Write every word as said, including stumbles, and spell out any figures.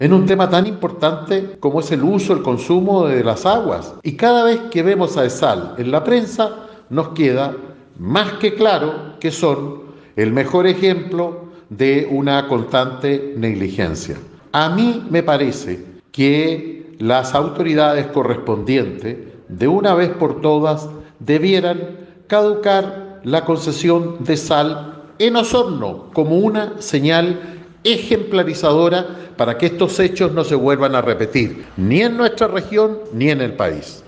en un tema tan importante como es el uso, el consumo de las aguas. Y cada vez que vemos a ESAL en la prensa, nos queda más que claro que son el mejor ejemplo de una constante negligencia. A mí me parece que las autoridades correspondientes, de una vez por todas, debieran caducar la concesión de sal en Osorno como una señal ejemplarizadora para que estos hechos no se vuelvan a repetir, ni en nuestra región ni en el país.